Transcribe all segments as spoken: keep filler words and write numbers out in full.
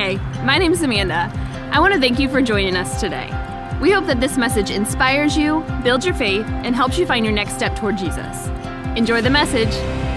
Hey, my name's Amanda. I want to thank you for joining us today. We hope that this message inspires you, builds your faith, and helps you find your next step toward Jesus. Enjoy the message.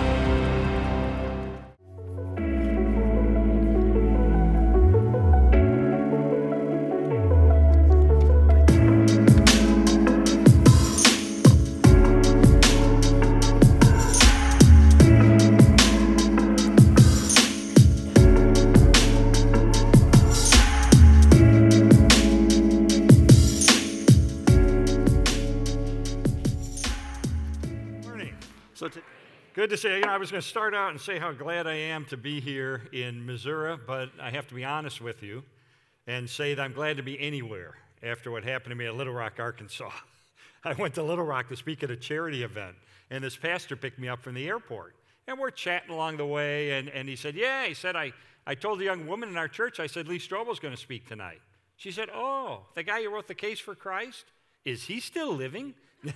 Good to say, you know, I was going to start out and say how glad I am to be here in Missouri, but I have to be honest with you and say that I'm glad to be anywhere after what happened to me at Little Rock, Arkansas. I went to Little Rock to speak at a charity event, and this pastor picked me up from the airport, and we're chatting along the way, and, and he said, yeah, he said, I, I told a young woman in our church, I said, Lee Strobel's going to speak tonight. She said, oh, the guy who wrote The Case for Christ, is he still living?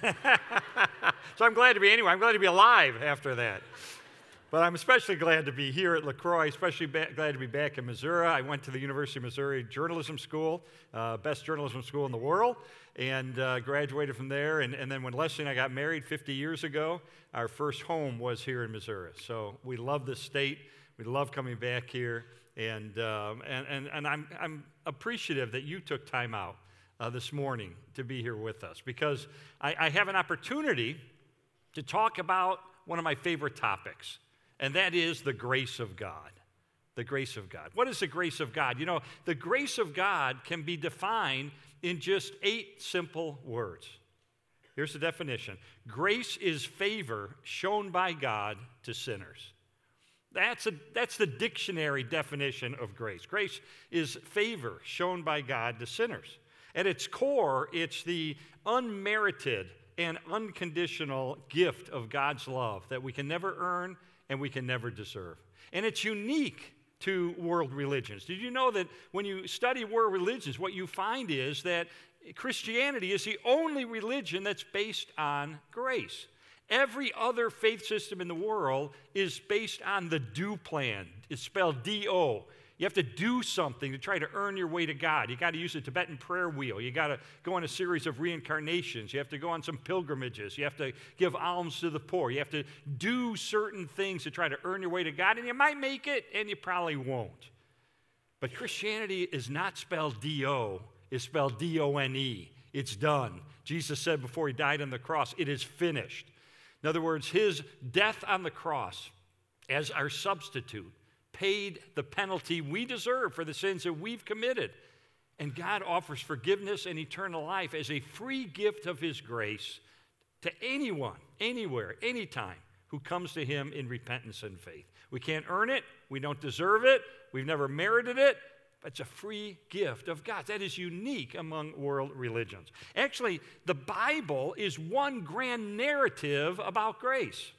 So I'm glad to be anywhere. I'm glad to be alive after that. But I'm especially glad to be here at LaCroix, especially ba- glad to be back in Missouri. I went to the University of Missouri Journalism School, uh, best journalism school in the world, and uh, graduated from there. And, and then when Leslie and I got married fifty years ago, our first home was here in Missouri. So we love this state. We love coming back here. And, um, and, and, and I'm, I'm appreciative that you took time out Uh, this morning to be here with us, because I, I have an opportunity to talk about one of my favorite topics, and that is the grace of God. The grace of God. What is the grace of God? You know, the grace of God can be defined in just eight simple words. Here's the definition. Grace is favor shown by God to sinners. That's, a, that's the dictionary definition of grace. Grace is favor shown by God to sinners. At its core, it's the unmerited and unconditional gift of God's love that we can never earn and we can never deserve. And it's unique to world religions. Did you know that when you study world religions, what you find is that Christianity is the only religion that's based on grace? Every other faith system in the world is based on the do plan. It's spelled D O. You have to do something to try to earn your way to God. You got to use a Tibetan prayer wheel. You got to go on a series of reincarnations. You have to go on some pilgrimages. You have to give alms to the poor. You have to do certain things to try to earn your way to God, and you might make it, and you probably won't. But Christianity is not spelled D O. It's spelled D O N E. It's done. Jesus said before he died on the cross, it is finished. In other words, his death on the cross as our substitute paid the penalty we deserve for the sins that we've committed. And God offers forgiveness and eternal life as a free gift of his grace to anyone, anywhere, anytime who comes to him in repentance and faith. We can't earn it. We don't deserve it. We've never merited it. But it's a free gift of God. That is unique among world religions. Actually, the Bible is one grand narrative about grace.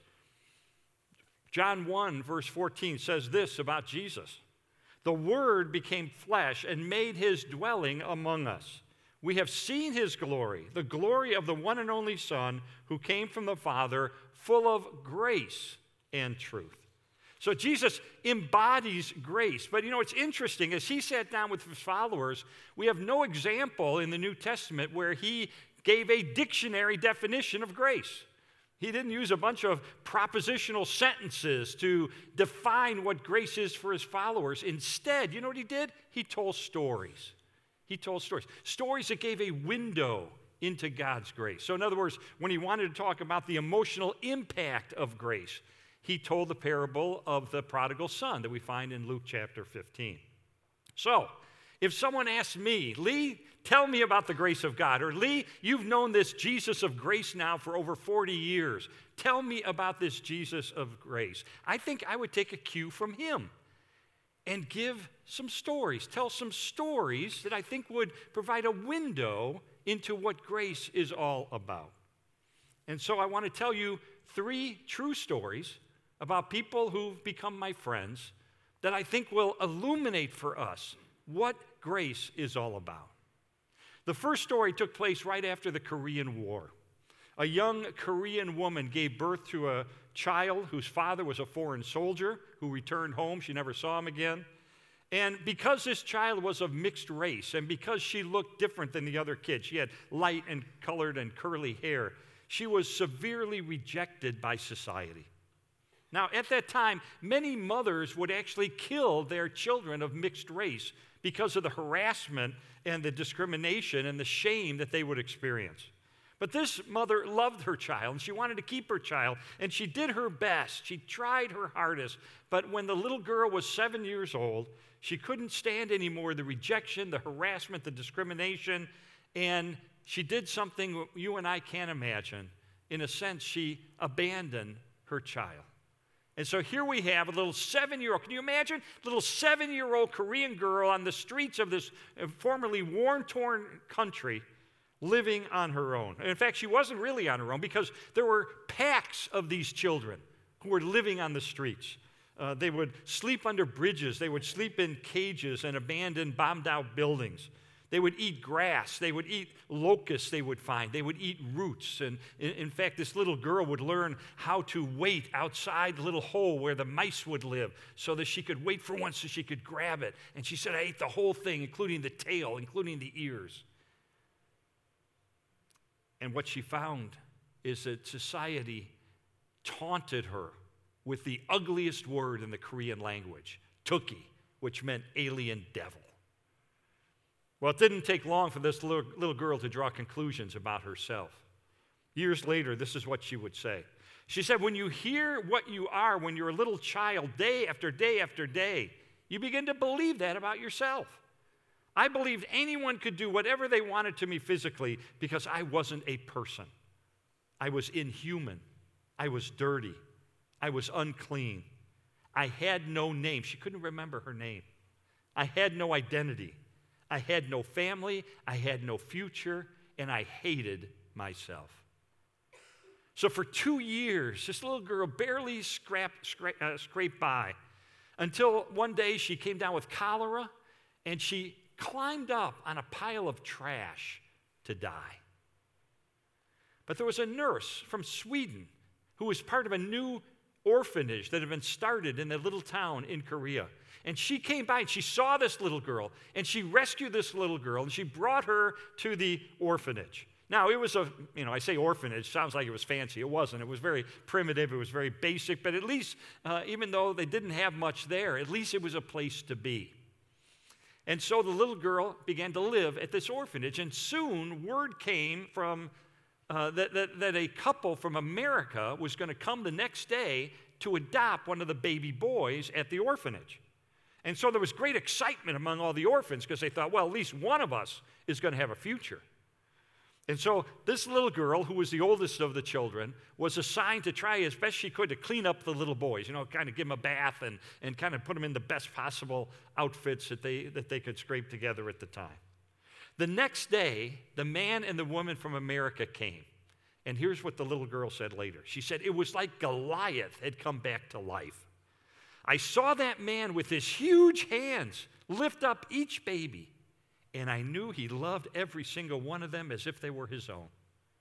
John one, verse fourteen says this about Jesus. The Word became flesh and made his dwelling among us. We have seen his glory, the glory of the one and only Son who came from the Father, full of grace and truth. So Jesus embodies grace. But you know, it's interesting. As he sat down with his followers, we have no example in the New Testament where he gave a dictionary definition of grace. He didn't use a bunch of propositional sentences to define what grace is for his followers. Instead, you know what he did? He told stories. He told stories. Stories that gave a window into God's grace. So in other words, when he wanted to talk about the emotional impact of grace, he told the parable of the prodigal son that we find in Luke chapter fifteen. So, if someone asks me, Lee, tell me about the grace of God, or Lee, you've known this Jesus of grace now for over forty years. Tell me about this Jesus of grace. I think I would take a cue from him and give some stories, tell some stories that I think would provide a window into what grace is all about. And so I want to tell you three true stories about people who've become my friends that I think will illuminate for us what grace is all about. The first story took place right after the Korean War. A young Korean woman gave birth to a child whose father was a foreign soldier who returned home. She never saw him again. And because this child was of mixed race, and because she looked different than the other kids, she had light and colored and curly hair, she was severely rejected by society. Now, at that time, many mothers would actually kill their children of mixed race because of the harassment and the discrimination and the shame that they would experience. But this mother loved her child, and she wanted to keep her child, and she did her best. She tried her hardest. But when the little girl was seven years old, she couldn't stand anymore the rejection, the harassment, the discrimination, and she did something you and I can't imagine. In a sense, she abandoned her child. And so here we have a little seven-year-old. Can you imagine? A little seven-year-old Korean girl on the streets of this formerly war-torn country living on her own. And in fact, she wasn't really on her own because there were packs of these children who were living on the streets. Uh, they would sleep under bridges. They would sleep in cages and abandoned, bombed-out buildings. They would eat grass. They would eat locusts they would find. They would eat roots. And in, in fact, this little girl would learn how to wait outside the little hole where the mice would live so that she could wait for one so she could grab it. And she said, I ate the whole thing, including the tail, including the ears. And what she found is that society taunted her with the ugliest word in the Korean language, tukki, which meant alien devil. Well, it didn't take long for this little, little girl to draw conclusions about herself. Years later, this is what she would say. She said, when you hear what you are when you're a little child day after day after day, you begin to believe that about yourself. I believed anyone could do whatever they wanted to me physically because I wasn't a person. I was inhuman. I was dirty. I was unclean. I had no name. She couldn't remember her name. I had no identity. I had no family. I had no future. And I hated myself. So for two years, this little girl barely scraped, scra- uh, scraped by until one day she came down with cholera and she climbed up on a pile of trash to die. But there was a nurse from Sweden who was part of a new orphanage that had been started in a little town in Korea. And she came by and she saw this little girl and she rescued this little girl and she brought her to the orphanage. Now, it was a, you know, I say orphanage, sounds like it was fancy. It wasn't. It was very primitive. It was very basic. But at least, uh, even though they didn't have much there, at least it was a place to be. And so the little girl began to live at this orphanage, and soon word came from uh, that, that, that a couple from America was going to come the next day to adopt one of the baby boys at the orphanage. And so there was great excitement among all the orphans because they thought, well, at least one of us is going to have a future. And so this little girl, who was the oldest of the children, was assigned to try as best she could to clean up the little boys, you know, kind of give them a bath and, and kind of put them in the best possible outfits that they, that they could scrape together at the time. The next day, the man and the woman from America came. And here's what the little girl said later. She said, it was like Goliath had come back to life. I saw that man with his huge hands lift up each baby. And I knew he loved every single one of them as if they were his own.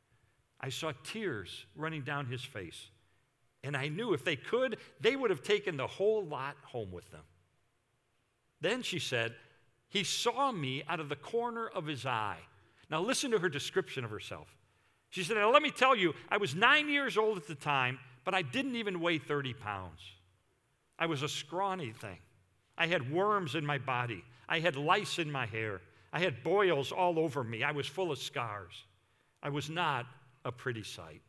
I saw tears running down his face. And I knew if they could, they would have taken the whole lot home with them. Then she said, he saw me out of the corner of his eye. Now listen to her description of herself. She said, now let me tell you, I was nine years old at the time, but I didn't even weigh thirty pounds. I was a scrawny thing. I had worms in my body. I had lice in my hair. I had boils all over me. I was full of scars. I was not a pretty sight.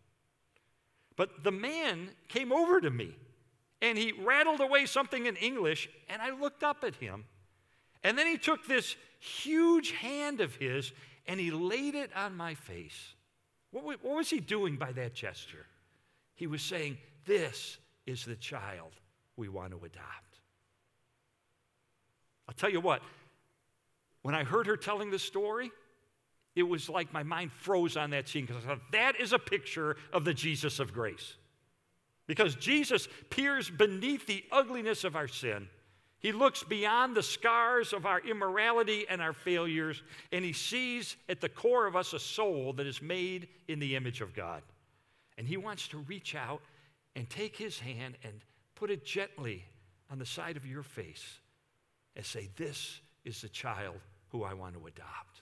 But the man came over to me, and he rattled away something in English, and I looked up at him. And then he took this huge hand of his, and he laid it on my face. What, what was he doing by that gesture? He was saying, this is the child we want to adopt. I'll tell you what. When I heard her telling this story, it was like my mind froze on that scene because I thought, that is a picture of the Jesus of grace. Because Jesus peers beneath the ugliness of our sin. He looks beyond the scars of our immorality and our failures, and he sees at the core of us a soul that is made in the image of God. And he wants to reach out and take his hand and put it gently on the side of your face and say, this is the child who I want to adopt.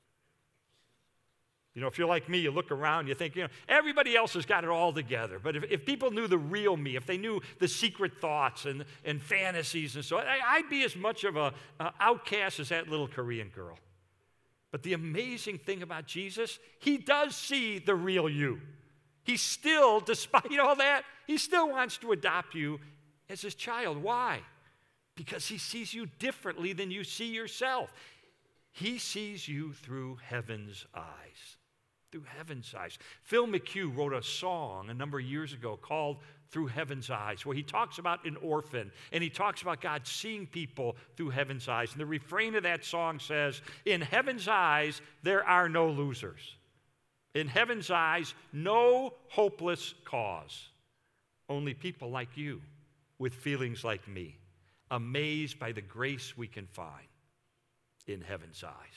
You know, if you're like me, you look around, you think, you know, everybody else has got it all together. But if, if people knew the real me, if they knew the secret thoughts and, and fantasies and so on, I'd be as much of an outcast as that little Korean girl. But the amazing thing about Jesus, he does see the real you. He still, despite all that, he still wants to adopt you as his child. Why? Because he sees you differently than you see yourself. He sees you through heaven's eyes. Through heaven's eyes. Phil McHugh wrote a song a number of years ago called Through Heaven's Eyes, where he talks about an orphan, and he talks about God seeing people through heaven's eyes. And the refrain of that song says, in heaven's eyes, there are no losers. In heaven's eyes, no hopeless cause. Only people like you with feelings like me, amazed by the grace we can find in heaven's eyes.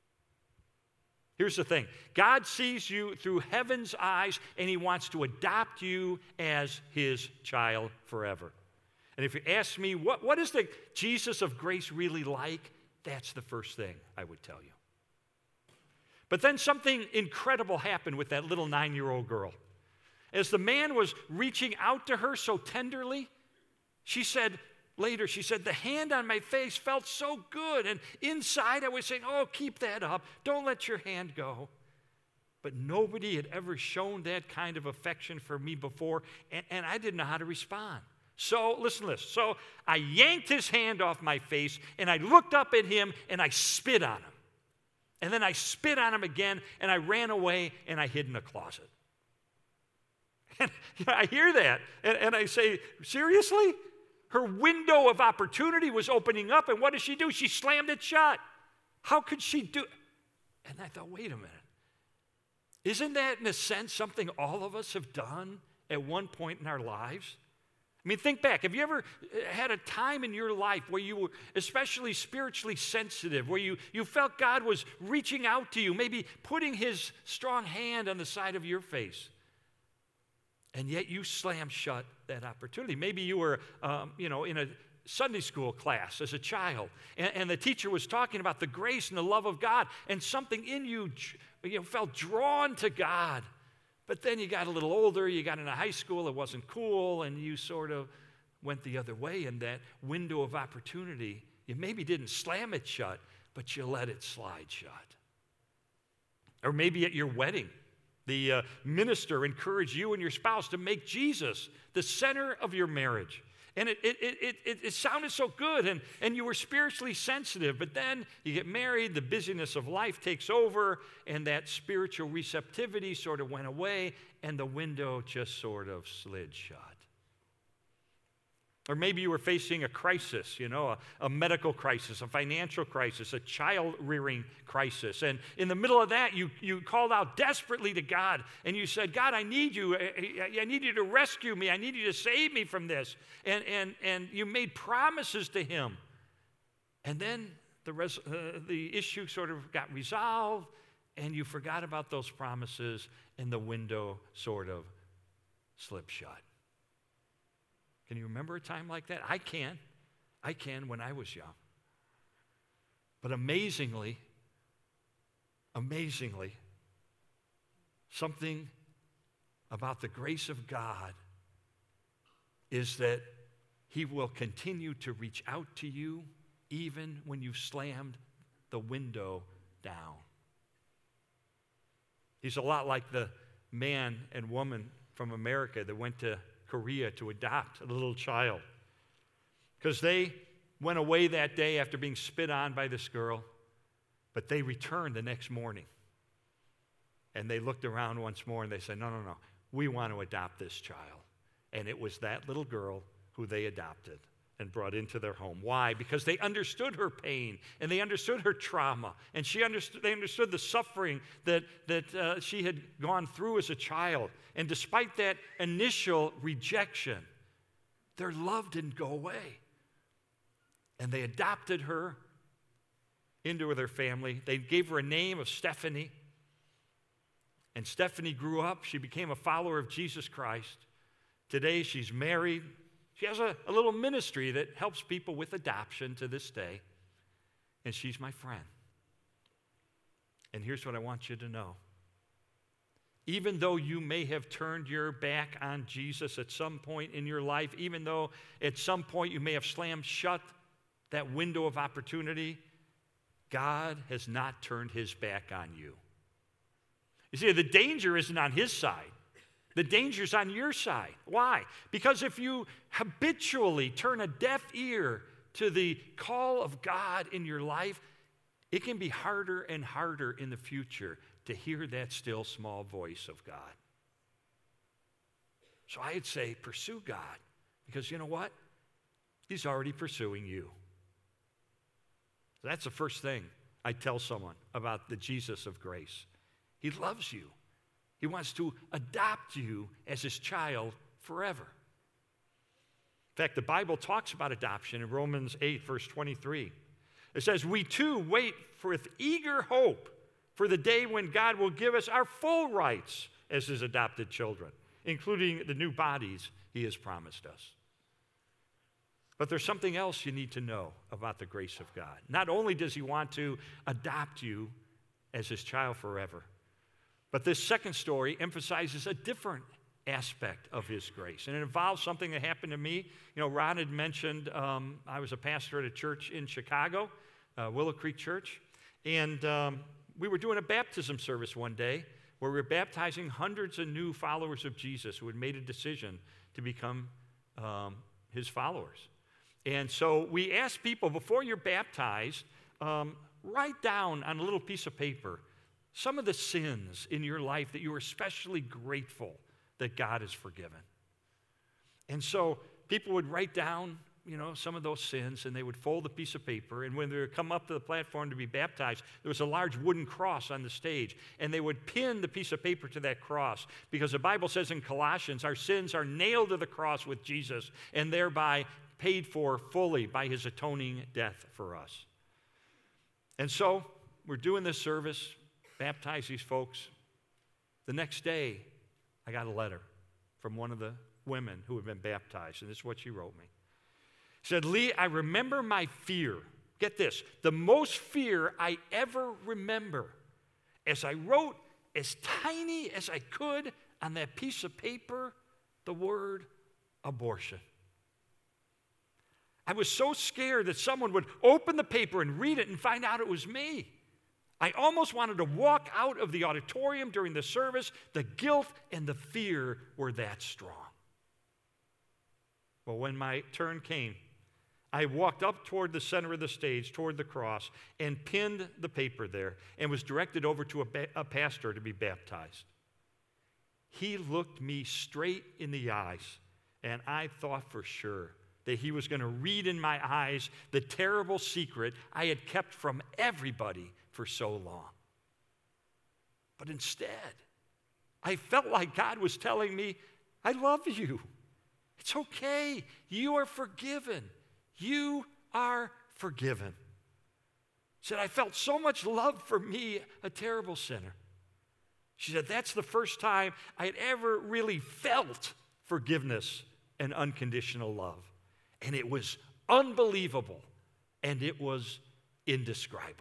Here's the thing. God sees you through heaven's eyes, and he wants to adopt you as his child forever. And if you ask me, what, what is the Jesus of grace really like? That's the first thing I would tell you. But then something incredible happened with that little nine-year-old girl. As the man was reaching out to her so tenderly, she said, Later, she said, the hand on my face felt so good, and inside I was saying, oh, keep that up. Don't let your hand go. But nobody had ever shown that kind of affection for me before, and, and I didn't know how to respond. So, listen to this. So I yanked his hand off my face, and I looked up at him, and I spit on him. And then I spit on him again, and I ran away, and I hid in a closet. And I hear that, and, and I say, seriously? Her window of opportunity was opening up, and what did she do? She slammed it shut. How could she do it? And I thought, wait a minute. Isn't that, in a sense, something all of us have done at one point in our lives? I mean, think back. Have you ever had a time in your life where you were especially spiritually sensitive, where you, you felt God was reaching out to you, maybe putting his strong hand on the side of your face, and yet you slammed shut that opportunity? Maybe you were, um, you know, in a Sunday school class as a child, and, and the teacher was talking about the grace and the love of God, and something in you, you know, felt drawn to God. But then you got a little older, you got into high school, it wasn't cool, and you sort of went the other way, and that window of opportunity, you maybe didn't slam it shut, but you let it slide shut. Or maybe at your wedding, the uh, minister encouraged you and your spouse to make Jesus the center of your marriage. And it, it, it, it, it sounded so good, and, and you were spiritually sensitive. But then you get married, the busyness of life takes over, and that spiritual receptivity sort of went away, and the window just sort of slid shut. Or maybe you were facing a crisis, you know, a, a medical crisis, a financial crisis, a child-rearing crisis. And in the middle of that, you, you called out desperately to God, and you said, God, I need you. I, I need you to rescue me. I need you to save me from this. And, and, and you made promises to him. And then the, res, uh, the issue sort of got resolved, and you forgot about those promises, and the window sort of slipped shut. Can you remember a time like that? I can. I can when I was young. But amazingly, amazingly, something about the grace of God is that he will continue to reach out to you even when you've slammed the window down. He's a lot like the man and woman from America that went to Korea to adopt a little child, because they went away that day after being spit on by this girl, but they returned the next morning, and they looked around once more and they said, no, no, no, we want to adopt this child. And it was that little girl who they adopted and brought into their home. Why? Because they understood her pain, and they understood her trauma, and she understood, they understood the suffering that, that uh, she had gone through as a child. And despite that initial rejection, their love didn't go away. And they adopted her into their family. They gave her a name of Stephanie. And Stephanie grew up. She became a follower of Jesus Christ. Today she's married. She has a, a little ministry that helps people with adoption to this day, and she's my friend. And here's what I want you to know. Even though you may have turned your back on Jesus at some point in your life, even though at some point you may have slammed shut that window of opportunity, God has not turned his back on you. You see, the danger isn't on his side. The danger's on your side. Why? Because if you habitually turn a deaf ear to the call of God in your life, it can be harder and harder in the future to hear that still small voice of God. So I'd say pursue God, because you know what? He's already pursuing you. So that's the first thing I tell someone about the Jesus of grace. He loves you. He wants to adopt you as his child forever. In fact, the Bible talks about adoption in Romans eight, verse twenty-three. It says, we too wait with eager hope for the day when God will give us our full rights as his adopted children, including the new bodies he has promised us. But there's something else you need to know about the grace of God. Not only does he want to adopt you as his child forever, but this second story emphasizes a different aspect of his grace. And it involves something that happened to me. You know, Ron had mentioned um, I was a pastor at a church in Chicago, uh, Willow Creek Church. And um, we were doing a baptism service one day where we were baptizing hundreds of new followers of Jesus who had made a decision to become um, his followers. And so we asked people, before you're baptized, um, write down on a little piece of paper some of the sins in your life that you are especially grateful that God has forgiven. And so people would write down, you know, some of those sins, and they would fold a piece of paper, and when they would come up to the platform to be baptized, there was a large wooden cross on the stage, and they would pin the piece of paper to that cross, because the Bible says in Colossians, our sins are nailed to the cross with Jesus, and thereby paid for fully by his atoning death for us. And so we're doing this service, baptize these folks. The next day, I got a letter from one of the women who had been baptized, and this is what she wrote me. She said, Lee, I remember my fear. Get this, the most fear I ever remember, as I wrote as tiny as I could on that piece of paper the word abortion. I was so scared that someone would open the paper and read it and find out it was me. I almost wanted to walk out of the auditorium during the service. The guilt and the fear were that strong. Well, when my turn came, I walked up toward the center of the stage, toward the cross, and pinned the paper there and was directed over to a, ba- a pastor to be baptized. He looked me straight in the eyes, and I thought for sure that he was going to read in my eyes the terrible secret I had kept from everybody for so long. But instead, I felt like God was telling me, I love you. It's okay. You are forgiven. You are forgiven. She said, I felt so much love for me, a terrible sinner. She said, that's the first time I had ever really felt forgiveness and unconditional love. And it was unbelievable, and it was indescribable.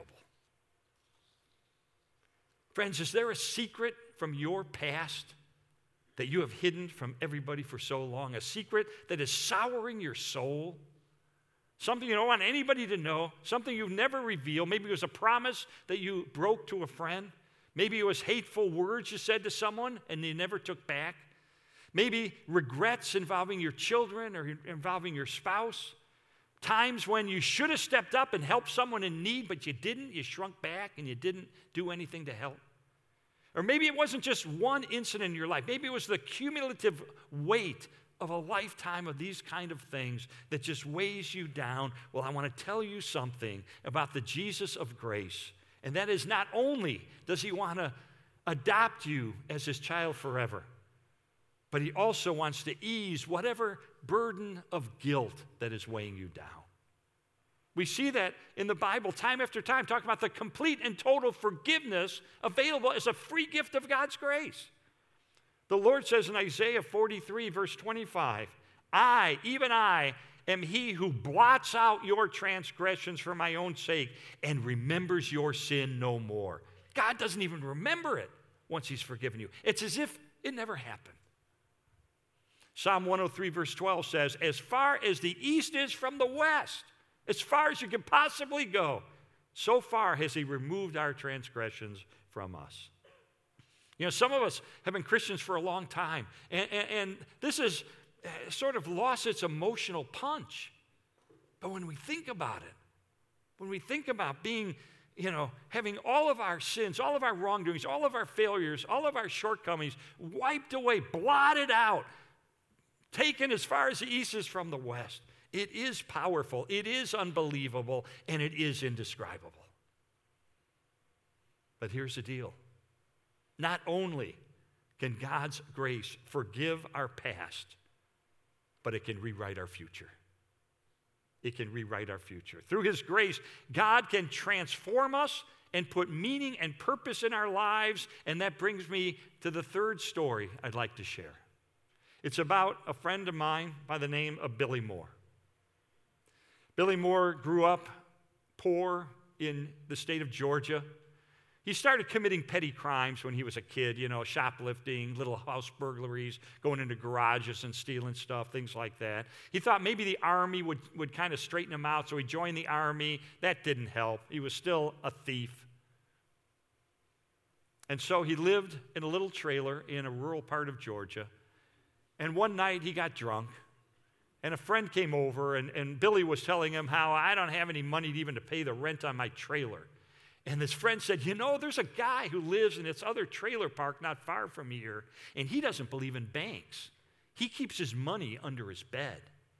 Friends, is there a secret from your past that you have hidden from everybody for so long? A secret that is souring your soul? Something you don't want anybody to know? Something you've never revealed? Maybe it was a promise that you broke to a friend? Maybe it was hateful words you said to someone and you never took back? Maybe regrets involving your children or involving your spouse? Times when you should have stepped up and helped someone in need, but you didn't. You shrunk back and you didn't do anything to help. Or maybe it wasn't just one incident in your life. Maybe it was the cumulative weight of a lifetime of these kind of things that just weighs you down. Well, I want to tell you something about the Jesus of grace. And that is, not only does he want to adopt you as his child forever, but he also wants to ease whatever burden of guilt that is weighing you down. We see that in the Bible time after time, talking about the complete and total forgiveness available as a free gift of God's grace. The Lord says in Isaiah forty-three, verse twenty-five, I, even I, am he who blots out your transgressions for my own sake and remembers your sin no more. God doesn't even remember it once he's forgiven you. It's as if it never happened. Psalm one oh three verse twelve says, as far as the east is from the west, as far as you can possibly go, so far has he removed our transgressions from us. You know, some of us have been Christians for a long time, and, and, and this has sort of lost its emotional punch. But when we think about it, when we think about being, you know, having all of our sins, all of our wrongdoings, all of our failures, all of our shortcomings wiped away, blotted out, taken as far as the east is from the west, it is powerful, it is unbelievable, and it is indescribable. But here's the deal. Not only can God's grace forgive our past, but it can rewrite our future. It can rewrite our future. Through his grace, God can transform us and put meaning and purpose in our lives, and that brings me to the third story I'd like to share. It's about a friend of mine by the name of Billy Moore. Billy Moore grew up poor in the state of Georgia. He started committing petty crimes when he was a kid, you know, shoplifting, little house burglaries, going into garages and stealing stuff, things like that. He thought maybe the army would, would kind of straighten him out, so he joined the army. That didn't help. He was still a thief. And so he lived in a little trailer in a rural part of Georgia. And one night he got drunk, and a friend came over, and, and Billy was telling him how I don't have any money even to pay the rent on my trailer. And this friend said, you know, there's a guy who lives in this other trailer park not far from here, and he doesn't believe in banks. He keeps his money under his bed.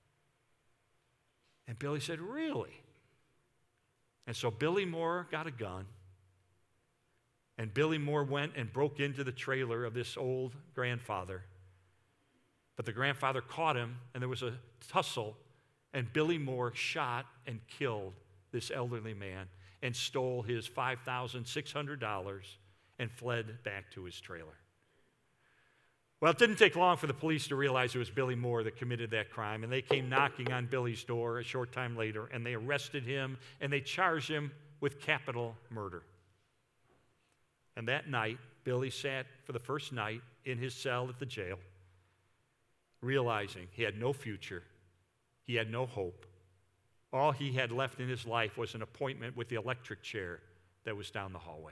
And Billy said, really? And so Billy Moore got a gun, and Billy Moore went and broke into the trailer of this old grandfather. But the grandfather caught him, and there was a tussle, and Billy Moore shot and killed this elderly man and stole his five thousand six hundred dollars and fled back to his trailer. Well, it didn't take long for the police to realize it was Billy Moore that committed that crime, and they came knocking on Billy's door a short time later, and they arrested him, and they charged him with capital murder. And that night, Billy sat for the first night in his cell at the jail, realizing he had no future, he had no hope. All he had left in his life was an appointment with the electric chair that was down the hallway.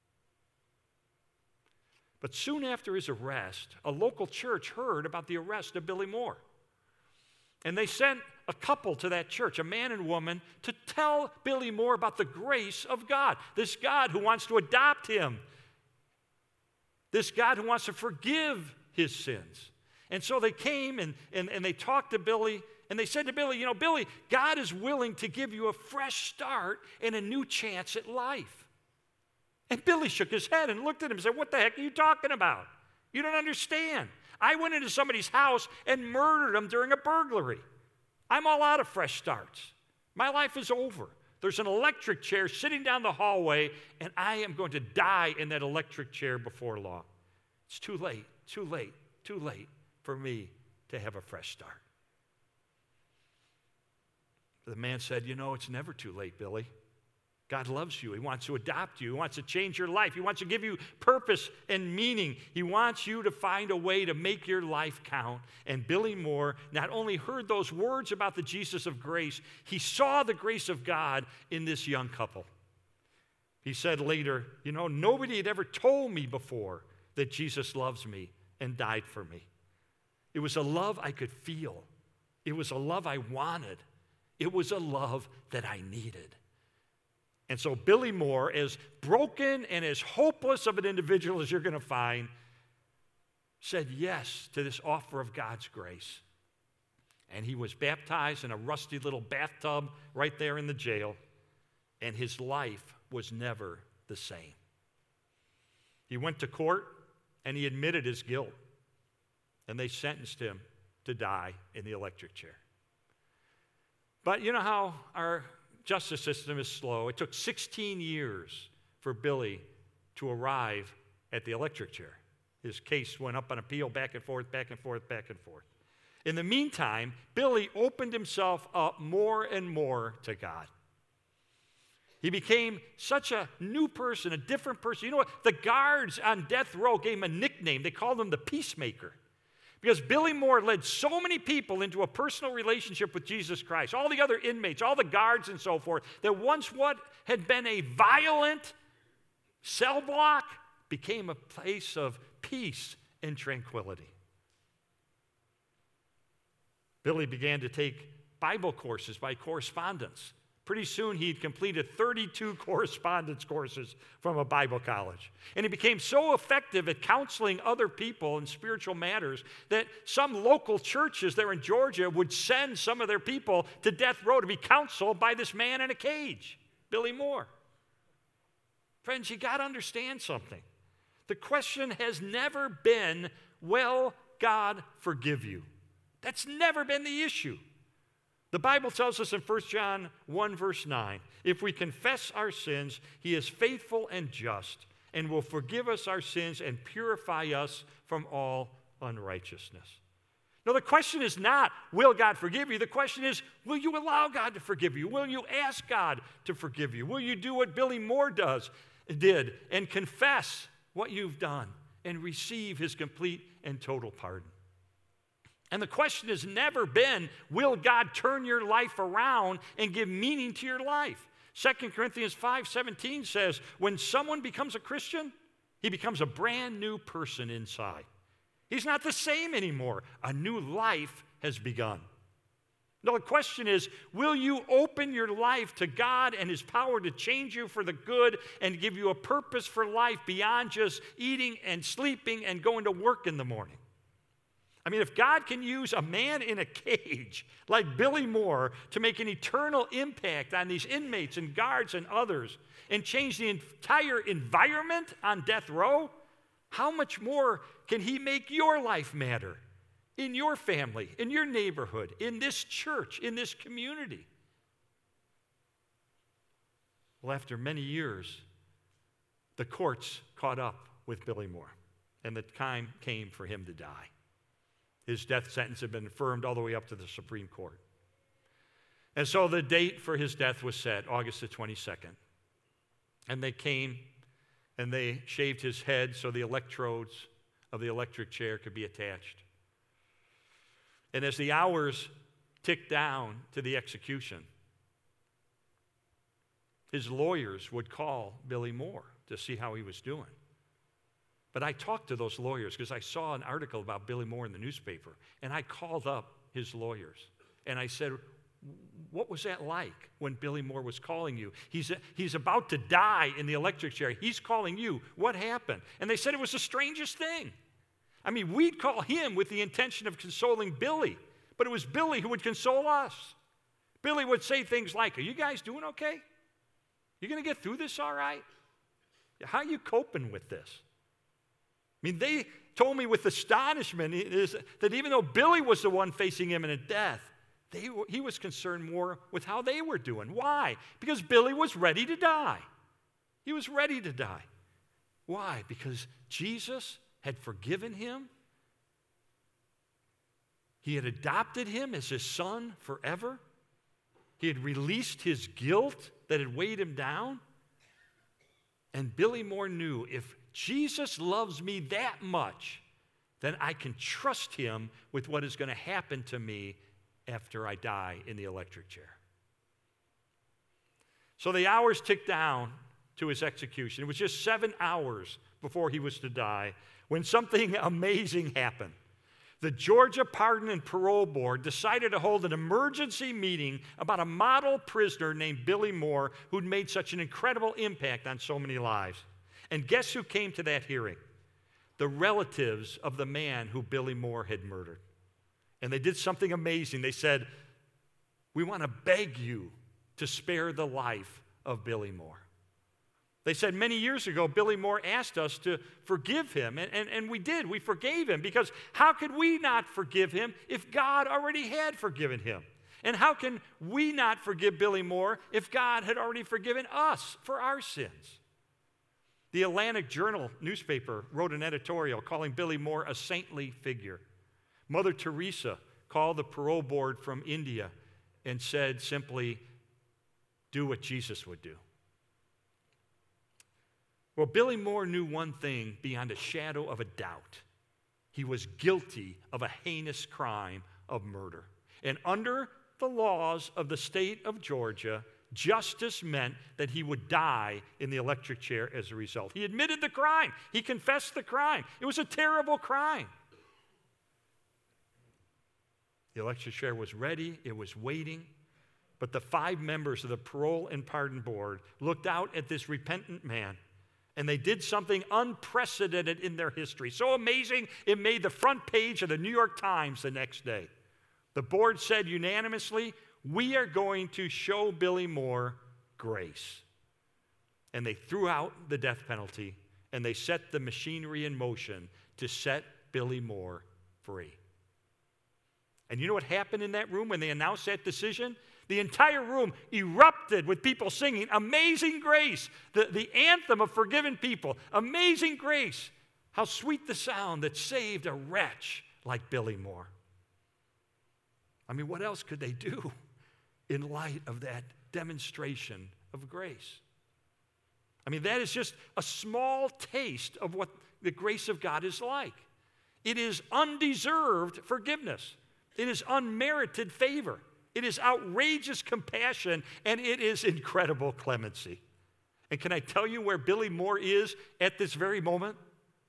But soon after his arrest, a local church heard about the arrest of Billy Moore. And they sent a couple to that church, a man and woman, to tell Billy Moore about the grace of God, this God who wants to adopt him, this God who wants to forgive his sins. And so they came and, and, and they talked to Billy, and they said to Billy, you know, Billy, God is willing to give you a fresh start and a new chance at life. And Billy shook his head and looked at him and said, what the heck are you talking about? You don't understand. I went into somebody's house and murdered them during a burglary. I'm all out of fresh starts. My life is over. There's an electric chair sitting down the hallway, and I am going to die in that electric chair before long. It's too late, too late, too late for me to have a fresh start. The man said, you know, it's never too late, Billy. God loves you. He wants to adopt you. He wants to change your life. He wants to give you purpose and meaning. He wants you to find a way to make your life count. And Billy Moore not only heard those words about the Jesus of grace, he saw the grace of God in this young couple. He said later, you know, nobody had ever told me before that Jesus loves me and died for me. It was a love I could feel. It was a love I wanted. It was a love that I needed. And so Billy Moore, as broken and as hopeless of an individual as you're going to find, said yes to this offer of God's grace. And he was baptized in a rusty little bathtub right there in the jail, and his life was never the same. He went to court, and he admitted his guilt, and they sentenced him to die in the electric chair. But you know how our justice system is slow. It took sixteen years for Billy to arrive at the electric chair. His case went up on appeal, back and forth, back and forth, back and forth. In the meantime, Billy opened himself up more and more to God. He became such a new person, a different person. You know what? The guards on death row gave him a nickname. They called him the Peacemaker. Because Billy Moore led so many people into a personal relationship with Jesus Christ, all the other inmates, all the guards and so forth, that once what had been a violent cell block became a place of peace and tranquility. Billy began to take Bible courses by correspondence. Pretty soon he'd completed thirty-two correspondence courses from a Bible college. And he became so effective at counseling other people in spiritual matters that some local churches there in Georgia would send some of their people to death row to be counseled by this man in a cage, Billy Moore. Friends, you got to understand something. The question has never been, will God forgive you? That's never been the issue. The Bible tells us in First John one, verse nine, if we confess our sins, he is faithful and just and will forgive us our sins and purify us from all unrighteousness. Now, the question is not, will God forgive you? The question is, will you allow God to forgive you? Will you ask God to forgive you? Will you do what Billy Moore does, did and confess what you've done and receive his complete and total pardon? And the question has never been, will God turn your life around and give meaning to your life? Second Corinthians five seventeen says, when someone becomes a Christian, he becomes a brand new person inside. He's not the same anymore. A new life has begun. Now, the question is, will you open your life to God and his power to change you for the good and give you a purpose for life beyond just eating and sleeping and going to work in the morning? I mean, if God can use a man in a cage like Billy Moore to make an eternal impact on these inmates and guards and others and change the entire environment on death row, how much more can he make your life matter in your family, in your neighborhood, in this church, in this community? Well, after many years, the courts caught up with Billy Moore, and the time came for him to die. His death sentence had been affirmed all the way up to the Supreme Court. And so the date for his death was set, August the twenty-second. And they came and they shaved his head so the electrodes of the electric chair could be attached. And as the hours ticked down to the execution, his lawyers would call Billy Moore to see how he was doing. But I talked to those lawyers because I saw an article about Billy Moore in the newspaper, and I called up his lawyers, and I said, what was that like when Billy Moore was calling you? He's, he's about to die in the electric chair. He's calling you. What happened? And they said it was the strangest thing. I mean, we'd call him with the intention of consoling Billy, but it was Billy who would console us. Billy would say things like, are you guys doing okay? You going to get through this all right? How are you coping with this? I mean, they told me with astonishment is that even though Billy was the one facing imminent death, they were, he was concerned more with how they were doing. Why? Because Billy was ready to die. He was ready to die. Why? Because Jesus had forgiven him. He had adopted him as his son forever. He had released his guilt that had weighed him down. And Billy Moore knew, if Jesus loves me that much, then I can trust him with what is going to happen to me after I die in the electric chair. So the hours ticked down to his execution. It was just seven hours before he was to die when something amazing happened. The Georgia Pardon and Parole Board decided to hold an emergency meeting about a model prisoner named Billy Moore who'd made such an incredible impact on so many lives. And guess who came to that hearing? The relatives of the man who Billy Moore had murdered. And they did something amazing. They said, we want to beg you to spare the life of Billy Moore. They said many years ago, Billy Moore asked us to forgive him, and, and, and we did. We forgave him, because how could we not forgive him if God already had forgiven him? And how can we not forgive Billy Moore if God had already forgiven us for our sins? The Atlantic Journal newspaper wrote an editorial calling Billy Moore a saintly figure. Mother Teresa called the parole board from India and said simply, do what Jesus would do. Well, Billy Moore knew one thing beyond a shadow of a doubt. He was guilty of a heinous crime of murder. And under the laws of the state of Georgia, justice meant that he would die in the electric chair as a result. He admitted the crime. He confessed the crime. It was a terrible crime. The electric chair was ready. It was waiting. But the five members of the Parole and Pardon Board looked out at this repentant man, and they did something unprecedented in their history. So amazing, it made the front page of the New York Times the next day. The board said unanimously, we are going to show Billy Moore grace. And they threw out the death penalty, and they set the machinery in motion to set Billy Moore free. And you know what happened in that room when they announced that decision? The entire room erupted with people singing Amazing Grace, the, the anthem of forgiven people. Amazing Grace. How sweet the sound that saved a wretch like Billy Moore. I mean, what else could they do in light of that demonstration of grace? I mean, that is just a small taste of what the grace of God is like. It is undeserved forgiveness. It is unmerited favor. It is outrageous compassion, and it is incredible clemency. And can I tell you where Billy Moore is at this very moment?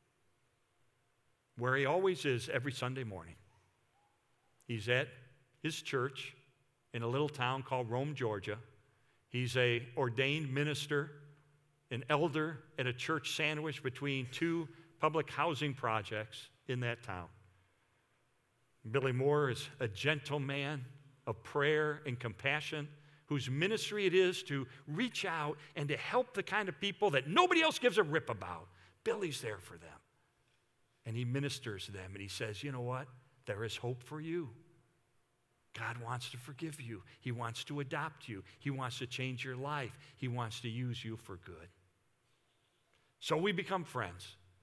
Where he always is every Sunday morning. He's at his church in a little town called Rome, Georgia. He's an ordained minister, an elder at a church sandwiched between two public housing projects in that town. Billy Moore is a gentle man of prayer and compassion, whose ministry it is to reach out and to help the kind of people that nobody else gives a rip about. Billy's there for them. And he ministers to them, and he says, you know what? There is hope for you. God wants to forgive you. He wants to adopt you. He wants to change your life. He wants to use you for good. So we become friends.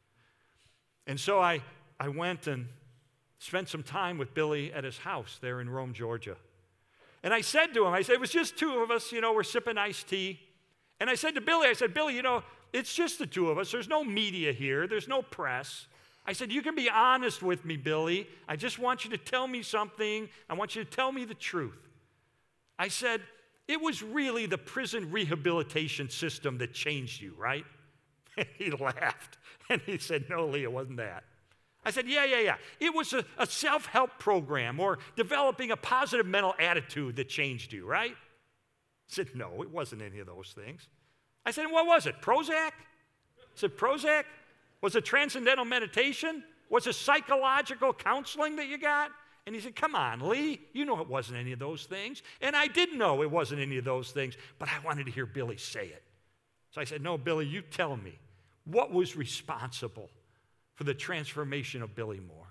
And so I, I went and spent some time with Billy at his house there in Rome, Georgia. And I said to him, I said, it was just two of us, you know, we're sipping iced tea. And I said to Billy, I said, Billy, you know, it's just the two of us. There's no media here. There's no press. I said, you can be honest with me, Billy. I just want you to tell me something. I want you to tell me the truth. I said, it was really the prison rehabilitation system that changed you, right? And he laughed. And he said, no, Lee, it wasn't that. I said, yeah, yeah, yeah. It was a, a self-help program or developing a positive mental attitude that changed you, right? He said, no, it wasn't any of those things. I said, what was it, Prozac? I said, Prozac? Was it transcendental meditation? Was it psychological counseling that you got? And he said, come on, Lee, you know it wasn't any of those things. And I did know it wasn't any of those things, but I wanted to hear Billy say it. So I said, no, Billy, you tell me, what was responsible for the transformation of Billy Moore?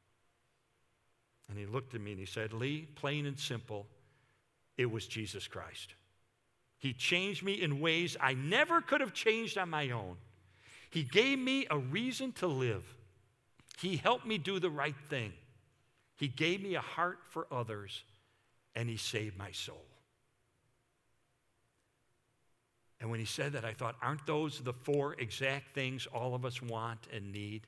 And he looked at me and he said, Lee, plain and simple, it was Jesus Christ. He changed me in ways I never could have changed on my own. He gave me a reason to live. He helped me do the right thing. He gave me a heart for others, and he saved my soul. And when he said that, I thought, aren't those the four exact things all of us want and need?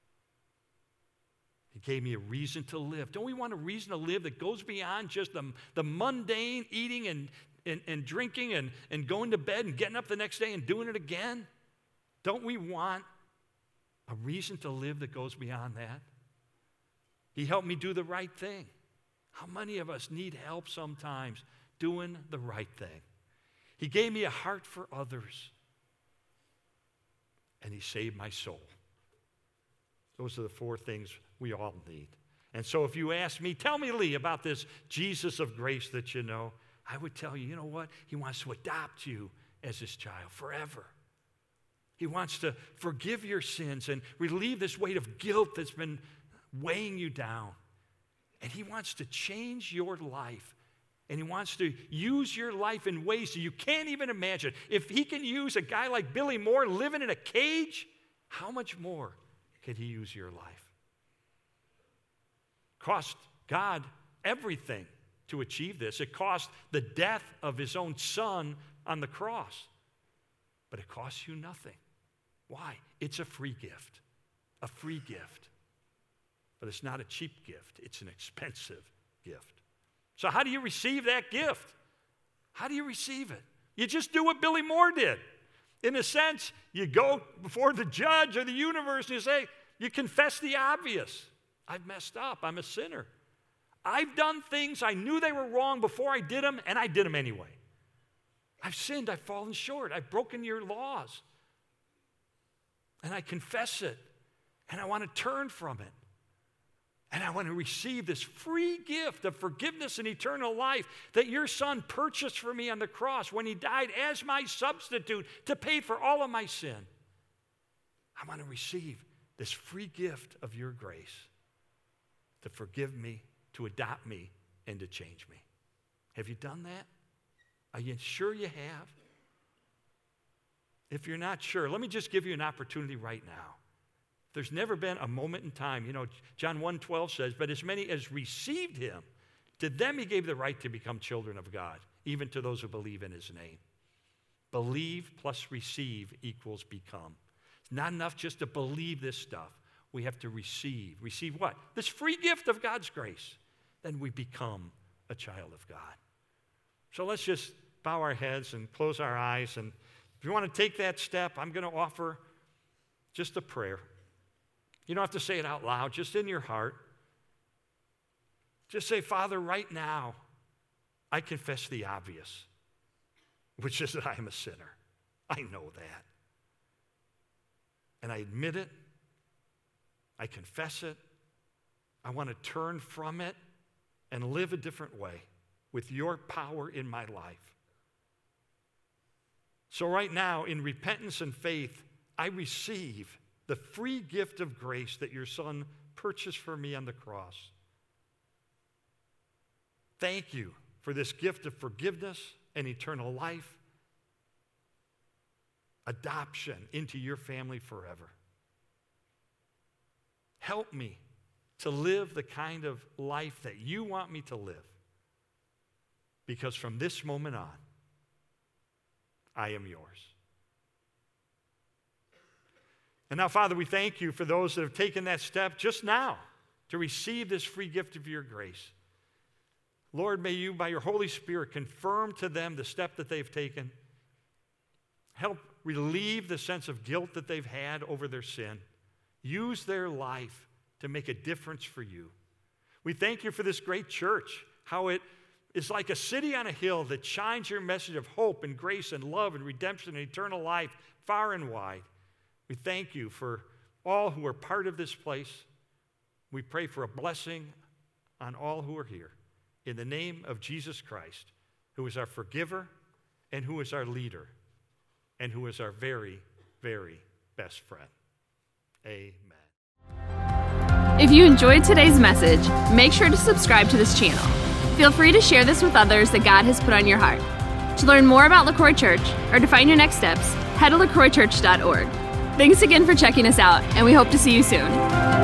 He gave me a reason to live. Don't we want a reason to live that goes beyond just the, the mundane eating and, and, and drinking and, and going to bed and getting up the next day and doing it again? Don't we want a reason to live that goes beyond that? He helped me do the right thing. How many of us need help sometimes doing the right thing? He gave me a heart for others, and he saved my soul. Those are the four things we all need. And so if you ask me, tell me, Lee, about this Jesus of grace that you know, I would tell you, you know what? He wants to adopt you as his child forever. He wants to forgive your sins and relieve this weight of guilt that's been weighing you down. And he wants to change your life. And he wants to use your life in ways that you can't even imagine. If he can use a guy like Billy Moore living in a cage, how much more can he use your life? Cost God everything to achieve this. It cost the death of his own son on the cross. But it costs you nothing. Why? It's a free gift. A free gift. But it's not a cheap gift. It's an expensive gift. So how do you receive that gift? How do you receive it? You just do what Billy Moore did. In a sense, you go before the judge or the universe and you say, you confess the obvious. I've messed up. I'm a sinner. I've done things I knew they were wrong before I did them, and I did them anyway. I've sinned. I've fallen short. I've broken your laws. And I confess it. And I want to turn from it. And I want to receive this free gift of forgiveness and eternal life that your son purchased for me on the cross when he died as my substitute to pay for all of my sin. I want to receive this free gift of your grace to forgive me, to adopt me, and to change me. Have you done that? Are you sure you have? If you're not sure, let me just give you an opportunity right now. There's never been a moment in time. You know, John one twelve says, but as many as received him, to them he gave the right to become children of God, even to those who believe in his name. Believe plus receive equals become. It's not enough just to believe this stuff. We have to receive. Receive what? This free gift of God's grace. Then we become a child of God. So let's just bow our heads and close our eyes. And if you want to take that step, I'm going to offer just a prayer. You don't have to say it out loud, just in your heart. Just say, Father, right now, I confess the obvious, which is that I am a sinner. I know that. And I admit it. I confess it. I want to turn from it and live a different way with your power in my life. So right now, in repentance and faith, I receive the free gift of grace that your son purchased for me on the cross. Thank you for this gift of forgiveness and eternal life, adoption into your family forever. Help me to live the kind of life that you want me to live, because from this moment on, I am yours. And now, Father, we thank you for those that have taken that step just now to receive this free gift of your grace. Lord, may you, by your Holy Spirit, confirm to them the step that they've taken. Help relieve the sense of guilt that they've had over their sin. Use their life to make a difference for you. We thank you for this great church, how it is like a city on a hill that shines your message of hope and grace and love and redemption and eternal life far and wide. We thank you for all who are part of this place. We pray for a blessing on all who are here. In the name of Jesus Christ, who is our forgiver and who is our leader and who is our very, very best friend. Amen. If you enjoyed today's message, make sure to subscribe to this channel. Feel free to share this with others that God has put on your heart. To learn more about LaCroix Church or to find your next steps, head to lacroix church dot org. Thanks again for checking us out, and we hope to see you soon.